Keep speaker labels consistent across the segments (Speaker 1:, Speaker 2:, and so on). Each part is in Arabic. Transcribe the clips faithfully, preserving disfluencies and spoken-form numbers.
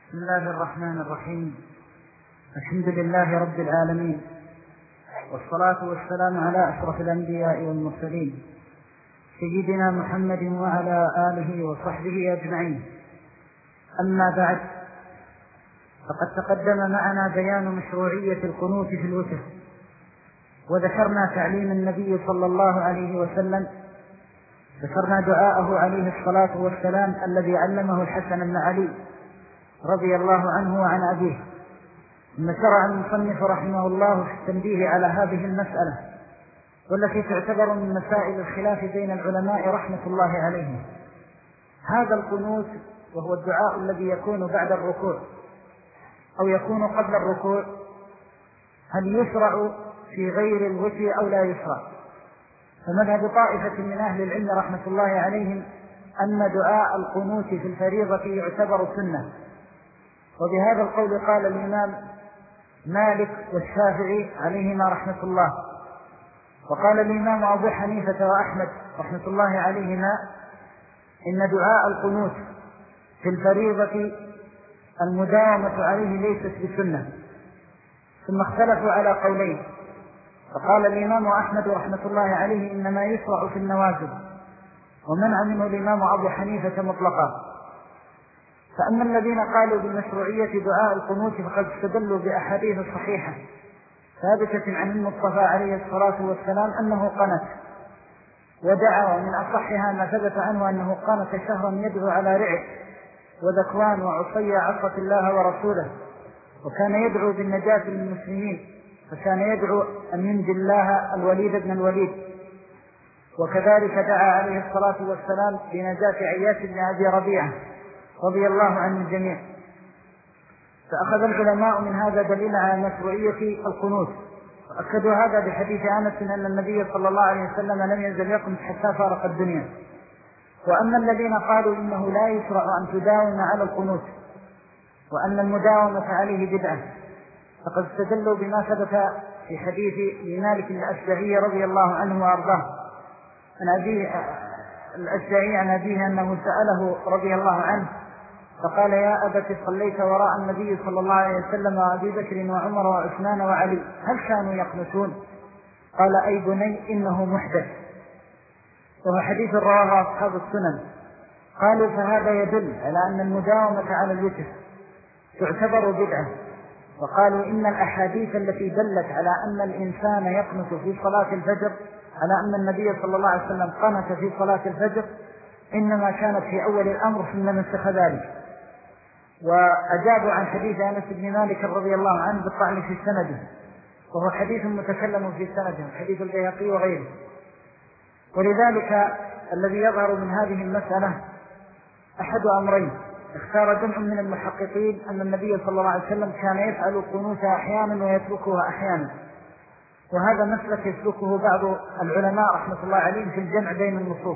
Speaker 1: بسم الله الرحمن الرحيم. الحمد لله رب العالمين، والصلاة والسلام على أشرف الأنبياء والمرسلين سيدنا محمد وعلى آله وصحبه أجمعين. أما بعد، فقد تقدم معنا بيان مشروعية القنوت في الوتر، وذكرنا تعليم النبي صلى الله عليه وسلم، ذكرنا دعاءه عليه الصلاة والسلام الذي علمه الحسن بن علي رضي الله عنه وعن أبيه. ثم شرع المصنف رحمه الله في التنبيه على هذه المسألة، والتي تعتبر من مسائل الخلاف بين العلماء رحمة الله عليهم. هذا القنوت وهو الدعاء الذي يكون بعد الركوع أو يكون قبل الركوع، هل يشرع في غير الوتر أو لا يشرع؟ فمذهب طائفة من أهل العلم رحمة الله عليهم أن دعاء القنوت في الفريضة يعتبر سنة، وبهذا القول قال الإمام مالك والشافعي عليهما رحمة الله، وقال الإمام أبو حنيفة وأحمد رحمة الله عليهما إن دعاء القنوت في الفريضة المداومة عليه ليست بسنة. ثم اختلفوا على قولين، فقال الإمام أحمد رحمة الله عليه إنما يشرع في النوازل، ومنع منه الإمام أبو حنيفة مطلقا. فأما الذين قالوا بمشروعية دعاء القنوت فقد استدلوا بأحاديث صحيحة ثابتة عن المصطفى عليه الصلاة والسلام أنه قنت ودعا، ومن أصحها ما ثبت عنه أنه قنت شهرا يدعو على رعد وذكوان وعصي عصت الله ورسوله، وكان يدعو بالنجاة للمسلمين، فكان يدعو أن ينجي الله الوليد بن الوليد. وكذلك دعا عليه الصلاة والسلام بنجاة عياش بن أبي ربيعة رضي الله عن الجميع. فأخذ العلماء من هذا دليل على مشروعية القنوت، وأكدوا هذا بحديث أنس أن النبي صلى الله عليه وسلم لم يزل يقنت حتى فارق الدنيا. وأما الذين قالوا إنه لا يشرع أن تداوم على القنوت وأن المداومة عليه بدعة، فقد استدلوا بما ثبت في حديث مالك الأشجعي رضي الله عنه وأرضاه عن أبيه الأشجعي عن أبيه أنه سأله رضي الله عنه فقال: يا أبت صليت وراء النبي صلى الله عليه وسلم وأبي بكر وعمر وعثمان وعلي، هل كانوا يقنتون؟ قال: أي بني إنه محدث. وهو حديث رواه أصحاب السنن. قالوا: فهذا يدل على أن المداومة على الوتر تعتبر بدعة. وقالوا: إن الأحاديث التي دلت على أن الإنسان يقنت في صلاة الفجر، على أن النبي صلى الله عليه وسلم قنت في صلاة الفجر، إنما كانت في أول الأمر ثم نسخ ذلك. وأجابوا عن حديث أنس بن مالك رضي الله عنه بالطعن في سنده، وهو حديث متكلم في سنده، حديث البيهقي وغيره. ولذلك الذي يظهر من هذه المسألة أحد أمرين: اختار جمع من المحققين أن النبي صلى الله عليه وسلم كان يفعل القنوت أحيانا ويتركها أحيانا، وهذا مسلك يسلكه بعض العلماء رحمة الله عليهم في الجمع بين النصوص.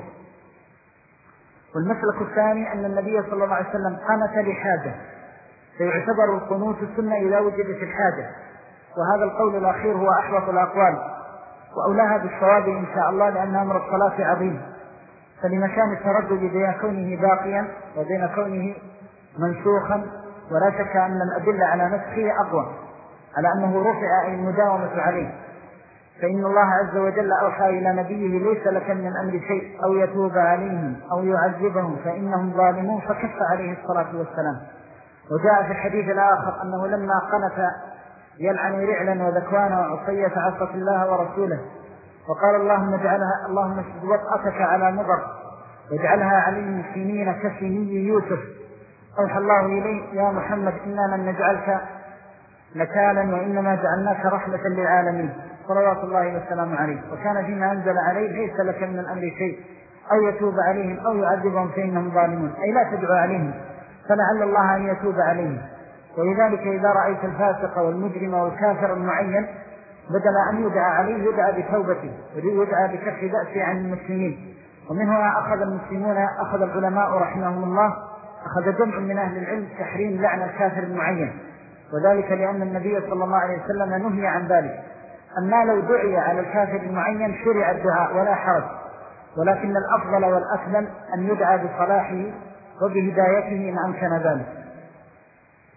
Speaker 1: والمسلك الثاني أن النبي صلى الله عليه وسلم قنت لحاجة، فيعتبر القنوت السنة إذا وجدت الحاجة، وهذا القول الأخير هو أحوط الأقوال وأولاها بالصواب إن شاء الله، لأن أمر الصلاة عظيم، فلمكان التردد بين كونه باقيا وبين كونه منسوخا. ولا شك أن الأدلة على نسخه أقوى، على أنه رفع أي المداومة عليه. فإن الله عز وجل أوحى إلى نبيه: ليس لك من الأمر شيء أو يتوب عليهم أو يعذبهم فإنهم ظالمون، فكف عليه الصلاة والسلام. وجاء في الحديث الآخر أنه لما قنت يلعن رعلا وذكوانا وعصية عصت الله ورسوله، وقال: اللهم اجعلها اللهم اشد وطأتك على مضر واجعلها عليهم سنين كسني يوسف. أوحى الله إليه: يا محمد إنا لن نجعلك نكالا وإنما جعلناك رحمة للعالمين، صلوات الله والسلام عليه. وكان فيما أنزل عليه: ليس لك من الأمر شيء أو يتوب عليهم أو يعذبهم فإنهم ظالمون، أي لا تدعو عليهم فلعل الله أن يتوب عليهم. ولذلك إذا رأيت الفاسق والمجرم والكافر المعين، بدل أن يدعى عليه يدعى بتوبته ويدعى بكف بأسه عن المسلمين. ومن هنا أخذ المسلمون أخذ العلماء رحمهم الله أخذ جمع من أهل العلم تحريم لعن الكافر المعين، وذلك لأن النبي صلى الله عليه وسلم نهي عن ذلك. أما لو دعي على الكافر المعين شرع الدعاء ولا حرج، ولكن الأفضل والأسلم أن يدعى بصلاحه وبهدايته إن أمكن ذلك.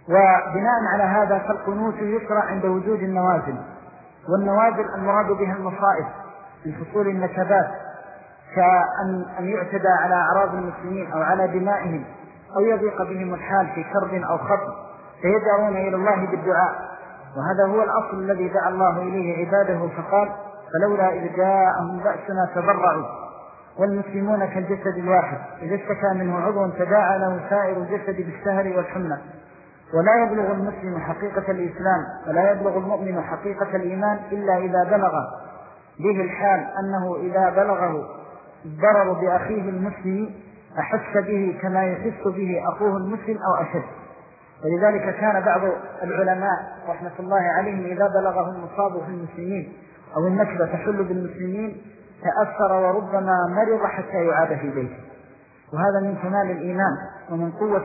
Speaker 1: وبناء على هذا فالقنوت يشرع عند وجود النوازل، والنوازل المراد بها المصائب من فصول النكبات، كأن أن يعتدى على أعراض المسلمين أو على دمائهم أو يضيق بهم الحال في كرب أو خطر، فيدعون إلى الله بالدعاء. وهذا هو الأصل الذي دعا الله إليه عباده، فقال فلولا إذ جاءهم بأسنا تضرعوا. والمسلمون كالجسد الواحد إذا اشتكى منه عضو تداعى له سائر الجسد بالسهر والحمى. ولا يبلغ المسلم حقيقة الإسلام ولا يبلغ المؤمن حقيقة الإيمان إلا إذا بلغ به الحال أنه إذا بلغه الضرر بأخيه المسلم أحس به كما يحس به أخوه المسلم أو أشد. ولذلك كان بعض العلماء رحمة الله عليهم إذا بلغهم مصاب في المسلمين أو النكبة تحل بالمسلمين تأثر وربما مرض حتى يعاد في بيته. وهذا من كمال الإيمان ومن قوة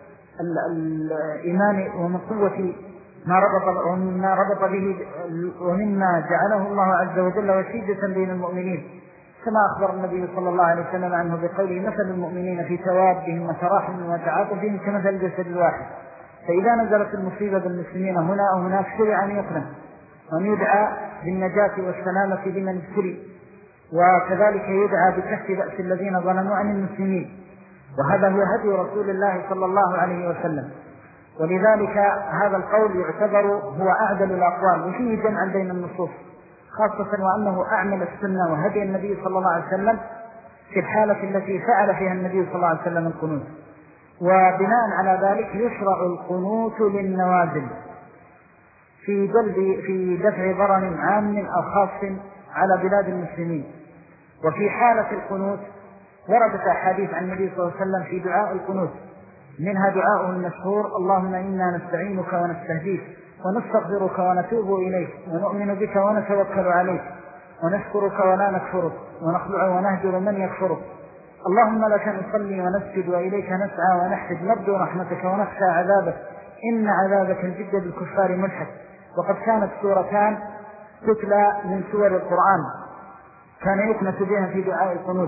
Speaker 1: الإيمان ومن قوة ما ربط ومما ربط به ومما جعله الله عز وجل وسيدة بين المؤمنين، كما أخبر النبي صلى الله عليه وسلم عنه بقوله مثل المؤمنين في توادهم وتراحمهم وتعاطفهم كمثل الجسد الواحد. فإذا نزلت المصيبة بالمسلمين هنا أو هناك شرع أن يقنع وأن يدعى بالنجاة والسلامة لمن ابتلي، وكذلك يدعى بكف بأس الذين ظلموا عن المسلمين. وهذا هو هدي رسول الله صلى الله عليه وسلم. ولذلك هذا القول يعتبر هو أعدل الأقوال وفيه جمع بين النصوص، خاصة وأنه أعمل السنة وهدي النبي صلى الله عليه وسلم في الحالة التي فعل فيها النبي صلى الله عليه وسلم القنوت. وبناء على ذلك يشرع القنوت للنوازل في جلب في دفع ضرر عام أو خاص على بلاد المسلمين. وفي حالة القنوت وردت أحاديث عن النبي صلى الله عليه وسلم في دعاء القنوت، منها دعاؤه المشهور اللهم إنا نستعينك ونستهديك ونستغفرك ونتوب إليك ونؤمن بك ونتوكل عليك ونشكرك ولا نكفرك ونخلع ونهجر من يكفرك. اللهم لك نصلي ونسجد وإليك نسعى ونحفد نرجو رحمتك ونخشى عذابك إن عذابك الجد بالكفار ملحق. وقد كانت سورتان تتلى من سور القرآن كان يقنت بها في دعاء القنوت.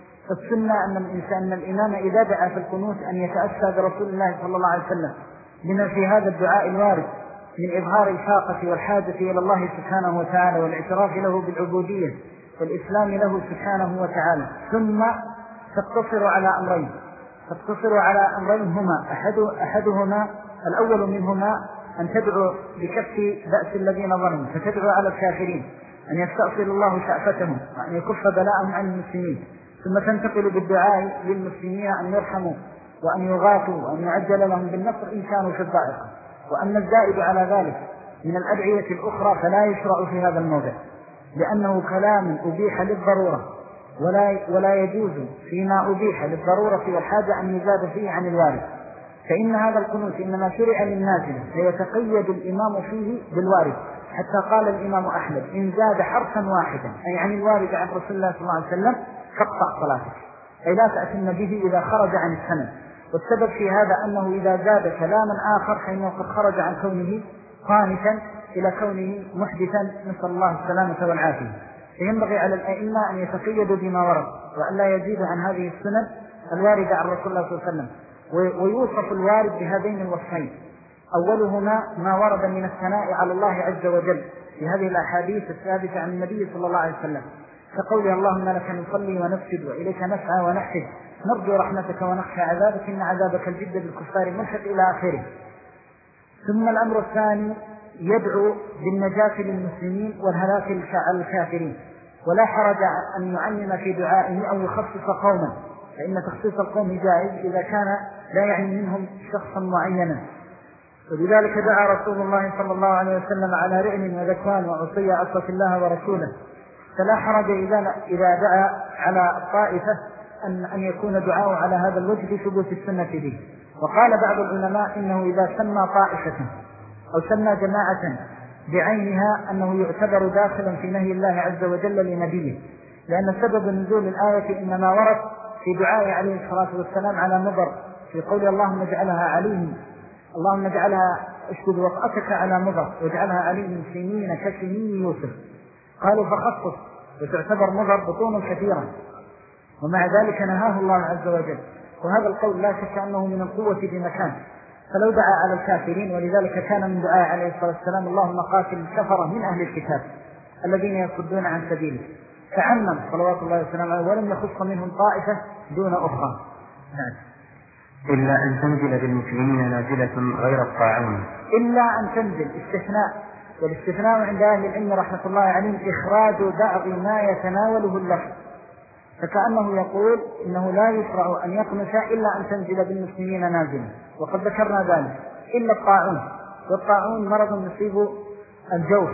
Speaker 1: فالسنة أن الإنسان الإمام إذا دعا في القنوت أن يتأسى برسول الله صلى الله عليه وسلم لما في هذا الدعاء الوارد من إظهار الفاقة والحاجة إلى الله سبحانه وتعالى والاعتراف له بالعبودية والإسلام له سبحانه وتعالى. ثم تقتصر على أمرين تقتصر على أمرين هما أحد أحدهما الأول منهما أن تدعو بكف بأس الذين ظلموا، فتدعو على الكافرين أن يستأصل الله شأفتهم وأن يكف بلاءهم عن المسلمين، ثم تنتقل بالدعاء للمسلمين أن يرحموا وأن يغاثوا وأن يعجل لهم بالنصر إن كانوا في الضائقة. وأما الزائد على ذلك من الأدعية الأخرى فلا يشرع في هذا الموضع، لأنه كلام أبيح للضرورة ولا, ولا يجوز فيما أبيح للضرورة والحاجة أن يزاد فيه عن الوارد. فإن هذا القنوت إنما شرع للنازل فيتقيد الإمام فيه بالوارد، حتى قال الإمام أحمد إن زاد حرفا واحدا أي عن الوارد عن رسول الله صلى الله عليه وسلم فاقطع صلاتك، أي لا تأتن به إذا خرج عن السنة. والسبب في هذا أنه إذا زاد كلاما آخر فإنه قد خرج عن كونه قانتا إلى كونه محدثا، نسأل الله السلامة والعافية. فينبغي على الأئمة أن يتقيدوا بما ورد وأن لا يزيدوا عن هذه السنن الواردة عن رسول الله صلى الله عليه وسلم. ويوصف الوارد بهذين الوصفين، أولهما ما ورد من الثناء على الله عز وجل في هذه الأحاديث الثابتة عن النبي صلى الله عليه وسلم، كقوله اللهم لك نصلي ونسجد وإليك نسعى ونحفد نرجو رحمتك ونخشى عذابك إن عذابك الجد بالكفار ملحق إلى آخره. ثم الأمر الثاني يدعو بالنجاة للمسلمين والهلاك على الكافرين، ولا حرج أن يعمم في دعائه أو يخصص قوما، فإن تخصيص القوم جائز إذا كان لا يعني منهم شخصا معينا. ولذلك دعا رسول الله صلى الله عليه وسلم على رعن وذكوان وعصي عصت الله ورسوله، فلا حرج إذا دعا على الطائفة أن, أن يكون دعاء على هذا الوجه لثبوت السنة به. وقال بعض العلماء إنه إذا سمى طائفة أو سمى جماعة بعينها أنه يعتبر داخلا في نهي الله عز وجل لنبيه، لأن سبب نزول الآية إنما ورد في دعاء عليه الصلاة والسلام على مضر في قول اللهم اجعلها عليهم اللهم اجعلها اشتد وطأتك على مضر واجعلها عليهم سنين كسنين يوسف. قالوا فخصص وتعتبر مضر بطون كثيرا، ومع ذلك نهاه الله عز وجل. وهذا القول لا شك أنه من القوة بمكان، فلو دعا على الكافرين، ولذلك كان من دعاء عليه الصلاة والسلام اللهم قاتل الكفرة من أهل الكتاب الذين يصدون عن سبيله، فعمم صلوات الله وسلامه عليه ولم يخص منهم طائفة دون أخرى.
Speaker 2: نعم. إلا أن تنزل بالمسلمين نازلة غير الطاعون.
Speaker 1: إلا أن تنزل استثناء، والاستثناء عند أهل العلم رحمة الله عليهم إخراج بعض ما يتناوله اللفظ، فكأنه يقول إنه لا يشرع أن يقنش إلا أن تنزل بالمسلمين نازلة، وقد ذكرنا ذلك، إلا الطاعون، والطاعون مرض يصيب الجوف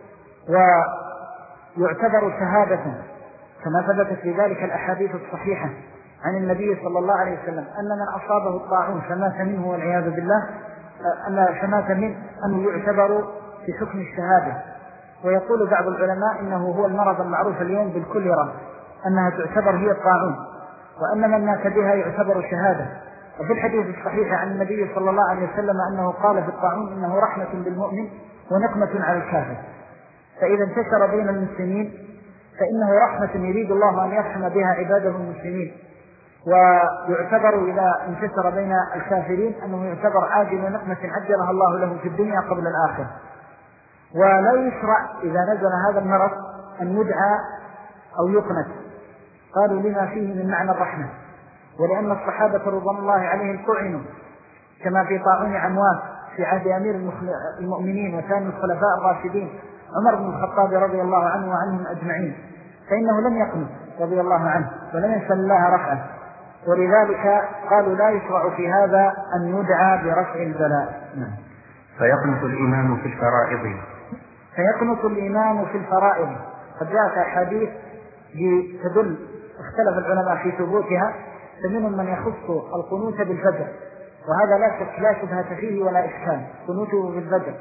Speaker 1: ويعتبر شهادة كما ثبتت في ذلك الأحاديث الصحيحة عن النبي صلى الله عليه وسلم أن من أصابه الطاعون فمات منه والعياذ بالله أن فمات منه أنه يعتبر في حكم الشهادة. ويقول بعض العلماء إنه هو المرض المعروف اليوم بالكوليرا أنها تعتبر هي الطاعون، وأن من مات بها يعتبر شهادة. وفي الحديث الصحيح عن النبي صلى الله عليه وسلم أنه قال في الطاعون إنه رحمة بالمؤمن ونقمة على الكافر، فإذا انتشر بين المسلمين فإنه رحمة يريد الله أن يرحم بها عباده المسلمين، ويعتبر إذا انتشر بين الكافرين أنه يعتبر عاجل ونقمة عجلها الله له في الدنيا قبل الآخرة. ولا يشرع إذا نزل هذا المرض أن يدعى أو يقنت، قالوا لما فيه من معنى الرحمة، ولأن الصحابة رضوان الله عليهم طعنوا كما في طاعون عمواس في عهد أمير المؤمنين وكان الخلفاء الراشدين عمر بن الخطاب رضي الله عنه وعنهم أجمعين، فإنه لم يقنت رضي الله عنه ولم يسأل الله رفعه، ولذلك قالوا لا يشرع في هذا أن يدعى برفع البلاء.
Speaker 2: فيقنط الإمام في الفرائض.
Speaker 1: فيقنط الإمام في الفرائض، قد جاءت أحاديث تدل اختلف العلماء في ثبوتها، فمنهم من يخص القنوت بالفجر، وهذا لا شك لا شبهة فيه ولا إشكال، قنوته بالفجر.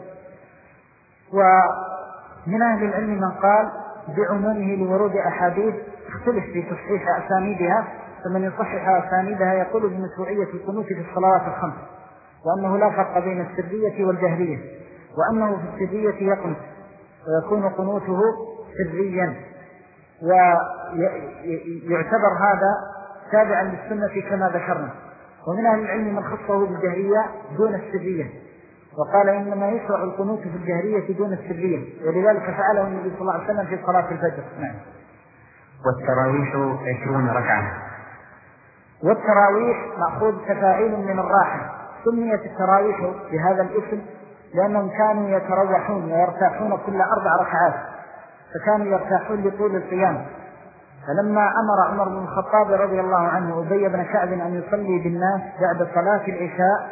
Speaker 1: ومن أهل العلم من قال بعمومه لورود أحاديث اختلف في تصحيح أسانيدها، فمن يصحح أسانيدها يقول بمشروعية القنوت في الصلوات الخمس، وأنه لا فرق بين السرية والجهرية، وأنه في السرية يقنت ويكون قنوته سريا، ويعتبر هذا تابعا للسنة كما ذكرنا. ومن أهل العلم من خصه بالجهرية دون السرية، وقال إنما يشرع القنوت في الجهرية دون السرية، ولذلك فعله النبي صلى الله عليه وسلم في صلاة الفجر. نعم.
Speaker 2: والتراويح عشرون ركعة.
Speaker 1: والتراويح مأخوذ كفاعيل من الراحة، سميت التراويح بهذا الاسم لأنهم كانوا يتروحون ويرتاحون كل أربع ركعات، فكانوا يرتاحون لطول القيام. فلما أمر عمر بن الخطاب رضي الله عنه أبي بن كعب أن يصلي بالناس بعد صلاة العشاء،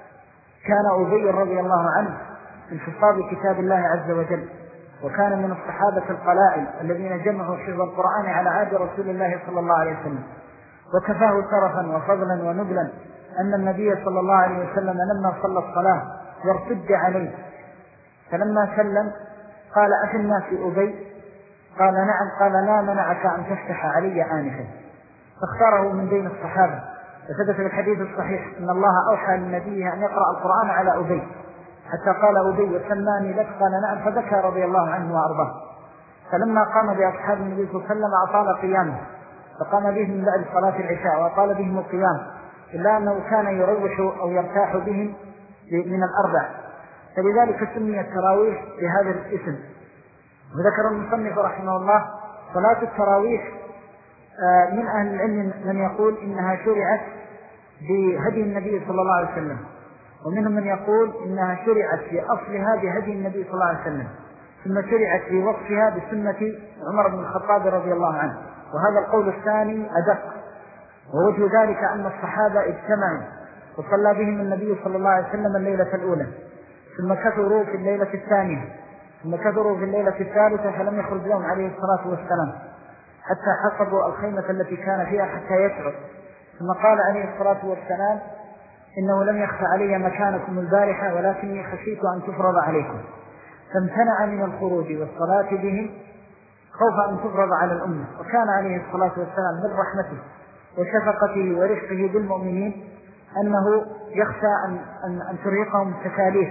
Speaker 1: كان أبي رضي الله عنه من حفاظ كتاب الله عز وجل، وكان من الصحابة القلائل الذين جمعوا حفظ القرآن على عهد رسول الله صلى الله عليه وسلم، وكفاه شرفا وفضلا ونبلا أن النبي صلى الله عليه وسلم لما صلى الصلاة وارتد عليه فلما سلم قال أفي الناس أبي؟ قال نعم. قال لا منعك أن تفتح علي آنفا، فاختاره من بين الصحابة. وثبت في الحديث الصحيح أن الله أوحى للنبي أن يقرأ القرآن على أبي، حتى قال أبي وسماني لك؟ قال نعم، فبكى رضي الله عنه وأرضاه. فلما قام بأصحاب النبي صلى الله عليه وسلم أطال قيامه، فقام بهم من بعد صلاة العشاء وأطال بهم القيام، إلا أنه كان يروح أو يرتاح بهم من الأربع، فلذلك سمي التراويح بهذا الاسم. وذكر المصنف رحمه الله صلاة التراويح من أهل العلم من يقول إنها شرعت بهدي النبي صلى الله عليه وسلم، ومنهم من يقول إنها شرعت في أصلها بهدي النبي صلى الله عليه وسلم، ثم شرعت في وصفها بسنة عمر بن الخطاب رضي الله عنه، وهذا القول الثاني أدق. ووجه ذلك أن الصحابة اجتمعوا وصلى بهم النبي صلى الله عليه وسلم الليلة الأولى، ثم كثروا في الليلة الثانية، ثم كثروا في الليلة الثالثة، فلم يخرج لهم عليه الصلاة والسلام حتى حصبوا الخيمة التي كان فيها حتى يشعر، ثم قال عليه الصلاة والسلام إنه لم يخف علي مكانكم البارحة ولكني خشيت أن تفرض عليكم، فامتنع من الخروج والصلاة بهم خوف أن تفرض على الأمة. وكان عليه الصلاة والسلام من رحمته وشفقته ورفقه بالمؤمنين أنه يخشى أن, أن, أن ترهقهم التكاليف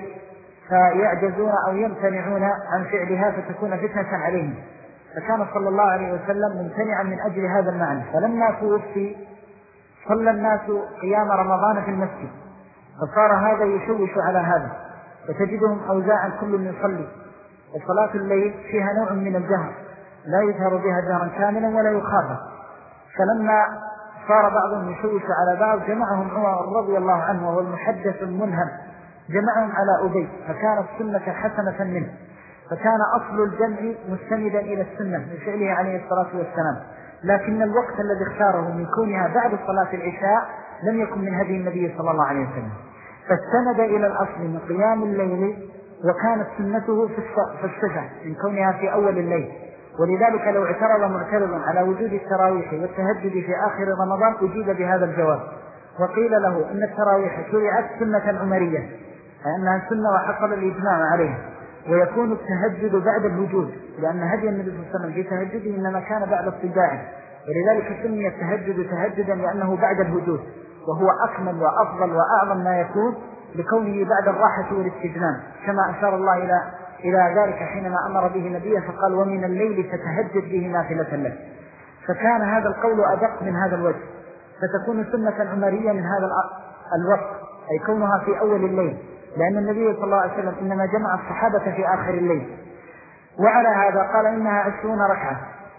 Speaker 1: فيعجزون أو يمتنعون عن فعلها فتكون فتنة عليهم، فكان صلى الله عليه وسلم ممتنعا من أجل هذا المعنى. فلما توفي صلى الناس قيام رمضان في المسجد، فصار هذا يشوش على هذا، وتجدهم أوزاعا كل يصلي، وصلاة الليل فيها نوع من الجهر لا يظهر بها جهرا كاملا ولا يخافى. فلما صار بعضهم يشوش على بعض جمعهم عمر رضي الله عنه وهو المحدث الملهم، جمعهم على أبي، فكانت سنة حسنة منه، فكان أصل الجمع مستندا إلى السنة من فعله عليه الصلاة والسلام. لكن الوقت الذي اختاره من كونها بعد صلاة العشاء لم يكن من هدي النبي صلى الله عليه وسلم، فاستند إلى الأصل من قيام الليل، وكانت سنته في الصفة من كونها في أول الليل. ولذلك لو اعترض معترض على وجود التراويح والتهجد في آخر رمضان أجيب بهذا الجواب، وقيل له أن التراويح شرعت سنة عمرية، لأنها سنة وحصل الإجماع عليها، ويكون التهجد بعد الوجود، لأن هدي النبي صلى الله عليه وسلم في تهجده إنما كان بعد الصباح، ولذلك سمي التهجد تهجدا لأنه بعد الوجود، وهو أكمل وأفضل وأعظم ما يكون لكونه بعد الراحة والاستجنان، كما أشار الله إلى إلى ذلك حينما أمر به نبيه فقال ومن الليل فتهجد به نافلة لك. فكان هذا القول أدق من هذا الوجه، فتكون سنة عمرية من هذا الوقت، أي كونها في أول الليل، لأن النبي صلى الله عليه وسلم إنما جمع الصحابة في آخر الليل. وعلى هذا قال إنها عشرون ركعة،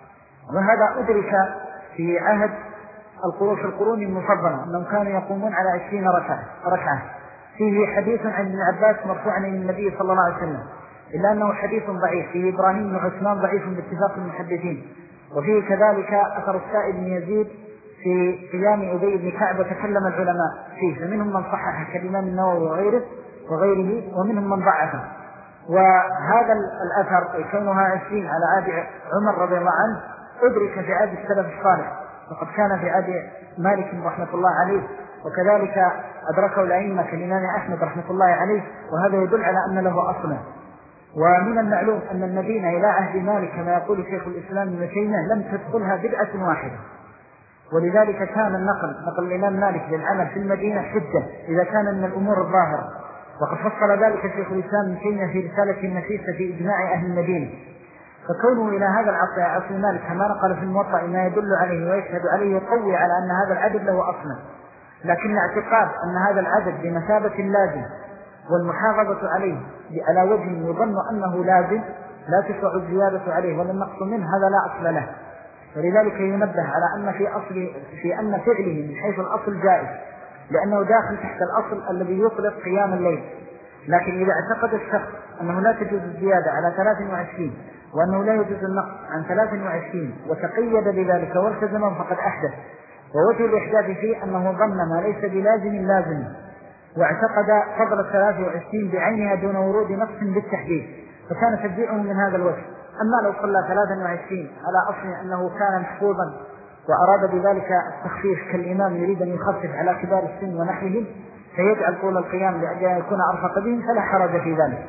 Speaker 1: وهذا أدرك في عهد القرون المفضلة أنهم كانوا يقومون على عشرين ركعة ركعة فيه حديث عن ابن عباس مرفوعا عن النبي صلى الله عليه وسلم، إلا أنه حديث ضعيف، فيه إبراهيم بن عثمان ضعيف باتفاق المحدثين، وفيه كذلك أثر السائب بن يزيد في قيام أبي بن كعب، وتكلم العلماء فيه، فمنهم من صحح كالإمام النووي وغيره وغيره ومنهم من ضعفه. وهذا الأثر كونها عشرين على عهد عمر رضي الله عنه أدرك في عهد السلف الصالح، وقد كان في عهد مالك رحمة الله عليه، وكذلك أدركه الأئمة كالإمام أحمد رحمة الله عليه، وهذا يدل على أن له أصلا. ومن المعلوم أن المدينة إلى عهد مالك كما يقول شيخ الإسلام ابن تيمية لم تدخلها بدعة واحدة، ولذلك كان النقل نقل الإمام مالك للعمل في المدينة حجة إذا كان من الأمور الظاهرة، وقد فصل ذلك شيخ الإسلام ابن تيمية في رسالة النفيسة في إجماع أهل المدينة. فكونه إلى هذا العصر عصر مالك كما نقل في الموطأ ما يدل عليه ويشهد عليه يقوي على أن هذا العدد له أصلا، لكن اعتقاد أن هذا العدد بمثابة اللازم والمحافظة عليه على وجه يظن أنه لازم لا تشرع الزيادة عليه ولا النقص منه، هذا لا أصل له. ولذلك ينبه على أن في أصل في أن فعله من حيث الأصل جائز، لأنه داخل تحت الأصل الذي يطلق قيام الليل. لكن إذا اعتقد الشخص أنه لا تجوز الزيادة على ثلاث وعشرين وأنه لا يجوز النقص عن ثلاث وعشرين وتقيد بذلك والتزمه فقد أحدث، ووجه الإحداث فيه أنه ظن ما ليس بلازم لازم، واعتقد فضل الثلاث وعشرين بعينها دون ورود نقص بالتحديد، فكان تبديعه من هذا الوجه. أما لو صلى ثلاث وعشرين على أصل أنه كان محفوظا وأراد بذلك التخفيف كالإمام يريد أن يخفف على كبار السن ونحوهم فيجعل طول القيام لأجل أن يكون أرفق بهم فلا حرج في ذلك.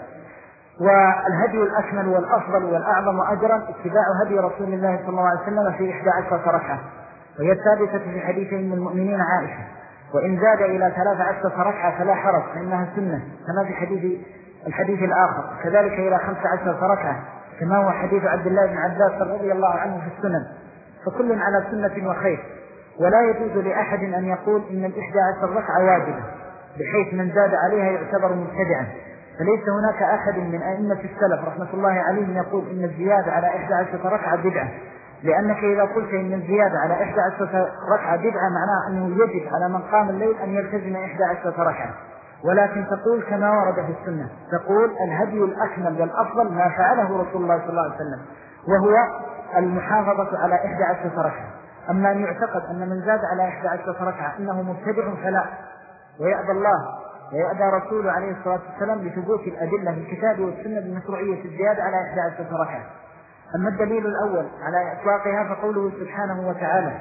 Speaker 1: والهدي الأكمل والأفضل والأعظم أجرا اتباع هدي رسول الله صلى الله عليه وسلم في إحدى عشرة ركعة، وهي الثابتة في حديث من المؤمنين عائشة، وإن زاد إلى ثلاث عشرة ركعة فلا حرج فإنها سنة كما في حديث الحديث الآخر، كذلك إلى خمس عشرة ركعة كما هو حديث عبد الله بن عباس رضي الله عنه في السنن، فكل على سنة وخير. ولا يجوز لأحد أن يقول إن الإحدى عشر ركعة واجبة بحيث من زاد عليها يعتبر مبتدعا، فليس هناك أحد من أئمة السلف رحمة الله عليهم يقول إن الزيادة على إحدى عشرة ركعة بدعة، لأنك إذا قلت إن الزيادة على إحدى عشرة ركعة بدعة معناه أنه يجب على من قام الليل أن يلتزم إحدى عشرة ركعة، ولكن تقول كما ورد في السنة، تقول الهدي الأكمل والأفضل ما فعله رسول الله صلى الله عليه وسلم، وهو المحافظة على إحدى عشرة ركعة. أما أن يعتقد أن من زاد على إحدى عشرة ركعة أنه مبتدع فلا، ويأبى الله ويأبى رسوله عليه الصلاة والسلام لثبوت الأدلة في الكتاب والسنة بمشروعية الزيادة على إحدى عشرة ركعة. أما الدليل الأول على إطلاقها فقوله سبحانه وتعالى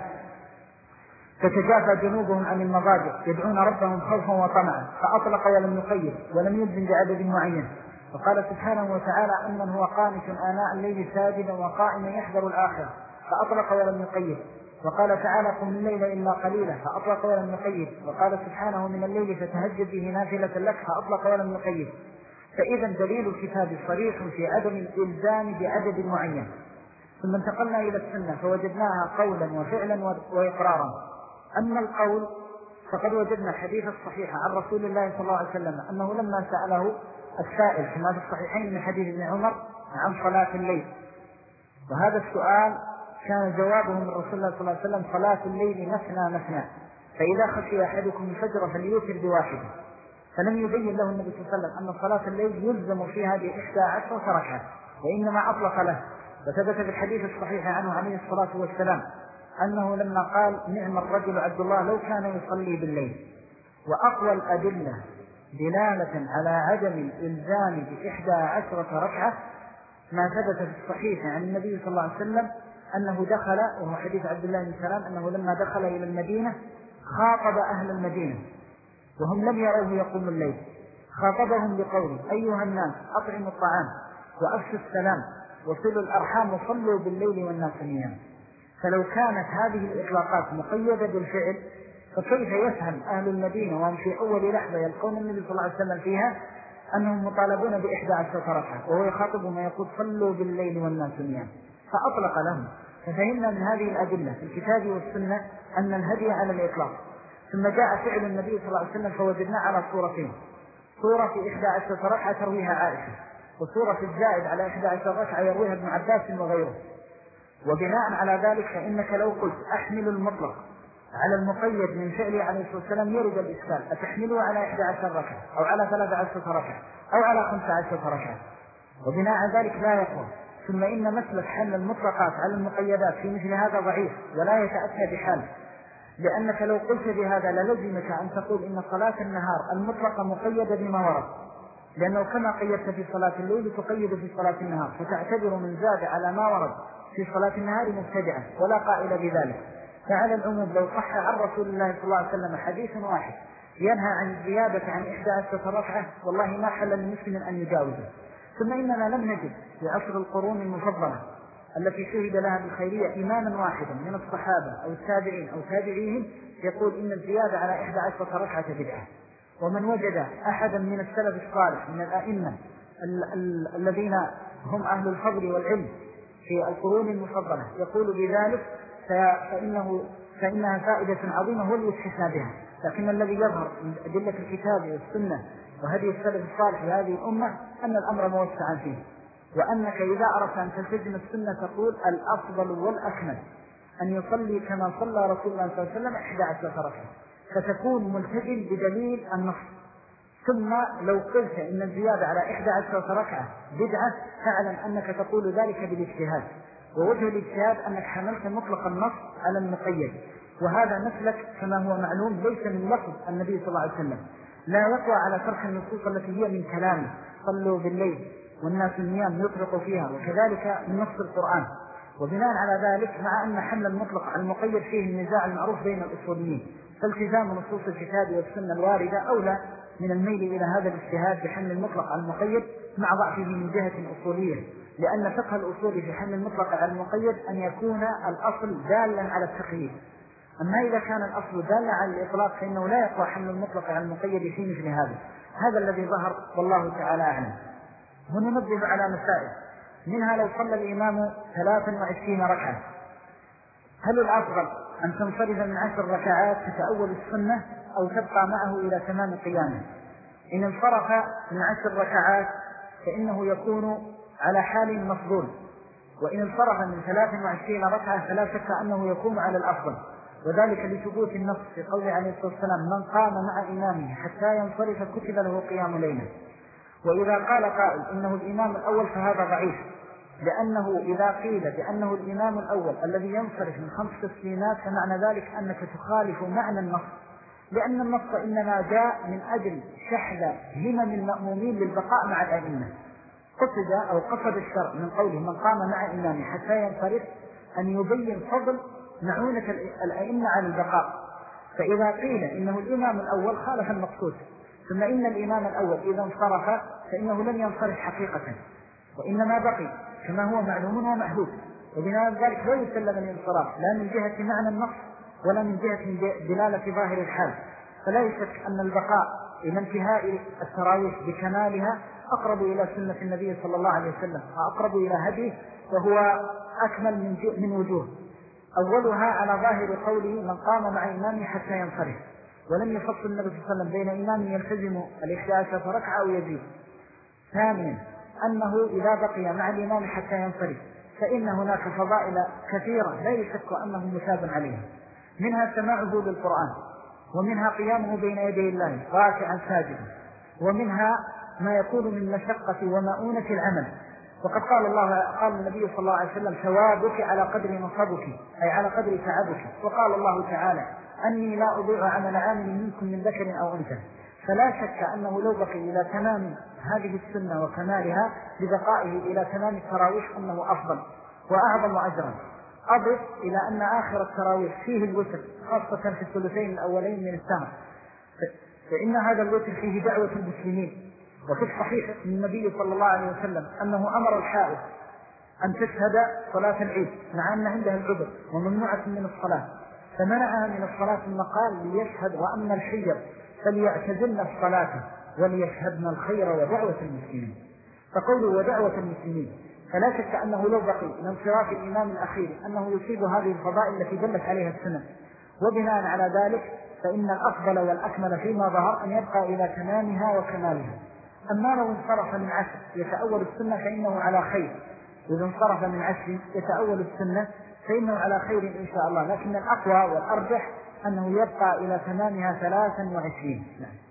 Speaker 1: تتجافى جنوبهم عن المضاجع يدعون ربهم خوفا وطمعا، فأطلق ولم يقيد ولم يلزم بعدد معين. وقال سبحانه وتعالى أمن هو قانت آناء الليل ساجدا وقائما يحذر الآخرة، فأطلق ولم يقيد. وقال تعالى قم الليل إلا قليلا، فأطلق ولم يقيد. وقال سبحانه من الليل فتهجد به نافلة لك، فأطلق ولم يقيد. فإذا دليل الكتاب صريح في عدم الإلزام بعدد معين. ثم انتقلنا إلى السنة فوجدناها قولا وفعلا وإقرارا. أما القول فقد وجدنا الحديث الصحيح عن رسول الله صلى الله عليه وسلم أنه لما سأله السائل كما في الصحيحين من حديث ابن عمر عن صلاة الليل، وهذا السؤال كان جوابه من رسول الله صلى الله عليه وسلم صلاة الليل مثنى مثنى، فإذا خشي أحدكم الفجر فليوتر بواحدة. فلم يبين له النبي صلى الله عليه وسلم أن صلاة الليل يلزم فيها بإحدى عشرة ركعة، وإنما أطلق له. وثبت في الحديث الصحيح عنه عليه الصلاة والسلام أنه لما قال نعم الرجل عبد الله لو كان يصلي بالليل. وأقوى الأدلة دلالة على عدم الإلزام بإحدى عشرة ركعة ما ثبت في الصحيح عن النبي صلى الله عليه وسلم أنه دخل، وهو حديث عبد الله بن سلام، أنه لما دخل إلى المدينة خاطب أهل المدينة وهم لم يروه يقوم الليل، خاطبهم بقوله أيها الناس أطعموا الطعام وأفشوا السلام وصلوا الأرحام وصلوا بالليل والناس نيام. فلو كانت هذه الإطلاقات مقيدة بالفعل فكيف يفهم أهل المدينة وهم في أول لحظة يلقون النبي صلى الله عليه وسلم فيها أنهم مطالبون بإحدى عشرة ركعة وهو يخاطبهم ويقول صلوا بالليل والناس نيام؟ فأطلق لهم. ففهمنا من هذه الأدلة في الكتاب والسنة أن الهدي على الإطلاق. ثم جاء فعل النبي صلى الله عليه وسلم فوجدنا على صورتين: صورة في إحدى عشرة ركعة ترويها عائشة، وصورة في الزائد على إحدى عشرة ركعة يرويها ابن عباس وغيره. وبناء على ذلك فإنك لو قلت أحمل المطلق على المقيد من فعله عليه الصلاة والسلام يرد الإشكال، أتحمله على إحدى عشرة ركعة أو على ثلاثة عشرة ركعة أو على خمسة عشرة ركعة؟ وبناء على ذلك لا يقوم. ثم إن مسلك حمل المطلقات على المقيدات في مثل هذا ضعيف ولا يتأتى بحال، لأنك لو قلت بهذا للزمك أن تقول إن صلاة النهار المطلقة مقيدة بما ورد، لأنه كما قيدت في صلاة الليل تقيد في صلاة النهار، فتعتبر من زاد على ما ورد في صلاة النهار مبتدعا ولا قائل بذلك. فعلى العموم لو صح عن رسول الله صلى الله عليه وسلم حديث واحد ينهى عن الزيادة عن إحدى عشرة ركعة والله ما حل للمسلم أن يجاوزه. ثم إننا لم نجد في عصر القرون المفضلة التي شهد لها بالخيرية إماما واحدا من الصحابة أو التابعين أو تابعيهم يقول إن الزيادة على إحدى عشرة ركعة بدعة. ومن وجد أحدا من السلف الصالح من الأئمة ال- ال- الذين هم أهل الفضل والعلم في القرون المفضلة يقول بذلك فإنه فإنها فائدة عظيمة هو يستثنى بها. لكن الذي يظهر من أدلة الكتاب والسنة وهدي السلف الصالح لهذه الأمة أن الأمر موسعا فيه، وأنك إذا أردت أن تلتزم السنة تقول الأفضل والأكمل أن يصلي كما صلى رسول الله صلى الله عليه وسلم إحدى عشرة ركعة، فتكون ملتزم بدليل النص. ثم لو قلت إن الزيادة على إحدى عشرة ركعة بدعة فاعلم أنك تقول ذلك بالاجتهاد، ووجه الاجتهاد أنك حملت مطلق النص على المقيد، وهذا مسلك كما هو معلوم ليس من لفظ النبي صلى الله عليه وسلم، لا يقوى على ترك النصوص التي هي من كلامه صلوا بالليل والناس النيام يطلق فيها، وكذلك من نص القرآن. وبناء على ذلك مع أن حمل المطلق على المقيد فيه النزاع المعروف بين الأصوليين، فالتزام نصوص الكتاب والسنة الواردة أولى من الميل إلى هذا الاجتهاد بحمل المطلق على المقيد مع ضعفه من جهة أصولية، لأن فقه الأصول في حمل المطلق على المقيد أن يكون الأصل دالا على التقييد. أما إذا كان الأصل دالا على الإطلاق فإنه لا يقوى حمل المطلق على المقيد في مثل هذا. هذا الذي ظهر والله تعالى أعلم. هنا ننبه على مسائل، منها لو صلى الإمام ثلاثا وعشرين ركعة هل الأفضل أن تنصرف من عشر ركعات كتأول السنة أو تبقى معه إلى تمام قيامه؟ إن انصرف من عشر ركعات فإنه يكون على حال مفضول، وإن انصرف من ثلاث وعشرين ركعة فلا شك أنه يكون على الأفضل، وذلك لثبوت النص في قوله عليه الصلاة والسلام من قام مع إمامه حتى ينصرف كتب له قيام ليلة. وإذا قال قائل إنه الإمام الأول فهذا ضعيف، لأنه إذا قيل بأنه الإمام الأول الذي ينصرف من خمس تسليمات فمعنى ذلك أنك تخالف معنى النص، لأن النص إنما جاء من أجل شحذ همم المأمومين للبقاء مع الأئمة. قصد أو قصد الشرع من قوله من قام مع إمامه حتى ينصرف أن يبين فضل معونة الأئمة على البقاء. فإذا قيل إنه الإمام الأول خالف المقصود، ثم إن الإمام الأول إذا انصرف فإنه لم ينصرف حقيقة وإنما بقي كما هو معلوم ومعهود، وبناء ذلك لا يسلم الانصراف لا من جهة معنى النص ولا من جهة دلالة ظاهر الحال. فلا يشك أن البقاء إلى انتهاء التراويح بكمالها أقرب إلى سنة النبي صلى الله عليه وسلم وأقرب إلى هديه، وهو أكمل من, من وجوه. أولها على ظاهر قوله من قام مع إمامه حتى ينصرف، ولم يفصل النبي صلى الله عليه وسلم بين إمام يلتزم الإحدى عشرة ركعة أو يزيد. ثانيا أنه إذا بقي مع الإمام حتى ينصرف فإن هناك فضائل كثيرة لا يشك أنه مثاب عليها، منها سماعه للقرآن، ومنها قيامه بين يدي الله راكعا ساجدا، ومنها ما يكون من مشقة ومؤونة العمل. وقد قال الله قال النبي صلى الله عليه وسلم ثوابك على قدر نصبك، أي على قدر تعبك. وقال الله تعالى أني لا أضيع عمل عامل منكم من ذكر أو أنثى. فلا شك أنه لو بقي إلى تمام هذه السنة وكمالها ببقائه إلى تمام التراويح أنه أفضل وأعظم أجرا. أضف إلى أن آخر التراويح فيه الوتر خاصة في الثلثين الأولين من السنة، فإن هذا الوتر فيه دعوة المسلمين. وفي الصحيح من النبي صلى الله عليه وسلم أنه أمر الحائض أن تشهد صلاة العيد مع أن عندها العذر وممنوعة من الصلاة، فمنعها من الصلاة ثم قال ليشهد، وأما الحيض فليعتزلن الصلاة وليشهدن الخير ودعوة المسلمين. فقوله ودعوة المسلمين فلا شك أنه لو بقي من انصراف الإمام الأخير أنه يصيب هذه الفضائل التي دلت عليها السنة. وبناء على ذلك فإن الأفضل والأكمل فيما ظهر أن يبقى إلى تمامها وكمالها. أما لو انصرف من عشر يتأول السنة فإنه على خير، إذا انصرف من عشر يتأول السنة فإنه على خير إن شاء الله، لكن الأقوى والأرجح أنه يبقى إلى تمامها ثلاثا وعشرين.